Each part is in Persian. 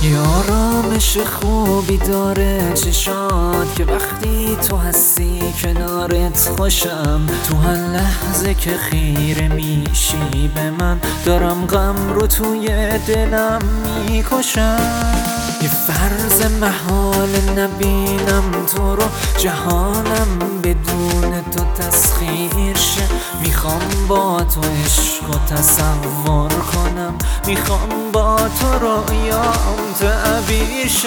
یه آرامش خوبی داره چشات که وقتی تو هستی کنارت خوشم. تو هر لحظه که خیره میشی به من دارم غم رو توی دلم میکشم. یه فرض محال نبینم تو رو، جهانم بدون تو تسخیر شه. میخوام با تو عشق و تصور کنم، میخوام با تو رویام تعبیر شه.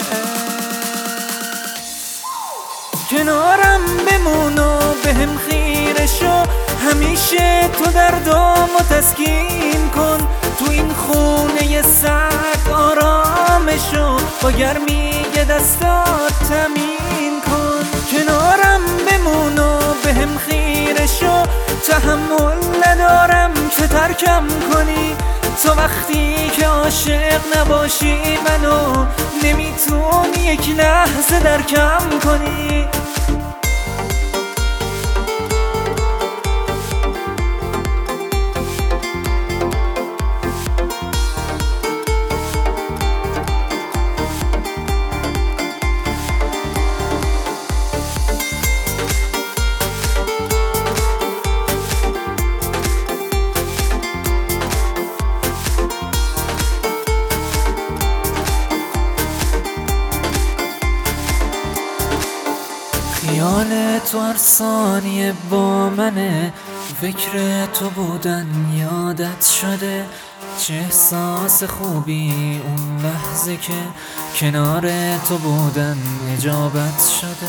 کنارم بمون و بهم خیره شو، همیشه تو دردامو تسکین کن. تو این خونه سرد آرامشو با گرمی دستات تمین کن. کنارم بمون و بهم خیره شو، تحمل ندارم که ترکم کنی. تو وقتی که عاشق نباشی منو نمیتونی یک لحظه درکم کنی. خیال تو هر ثانیه با منه، فکر تو بودن یادت شده. چه احساس خوبی اون لحظه که کنار تو بودن اجابت شده.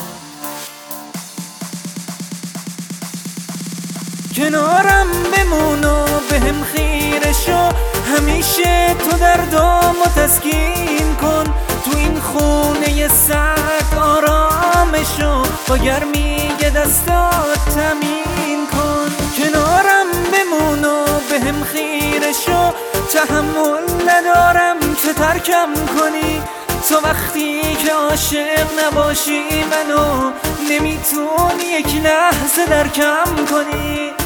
کنارم بمون و بهم خیره شو، همیشه تو دردامو تسکین کن. تو این خونه سرد آرامشو با گرمی دستات تمین کن. کنارم بمون و بهم خیره شو، تحمل ندارم که ترکم کنی. تو وقتی که عاشق نباشی منو نمیتونی یک لحظه درکم کنی.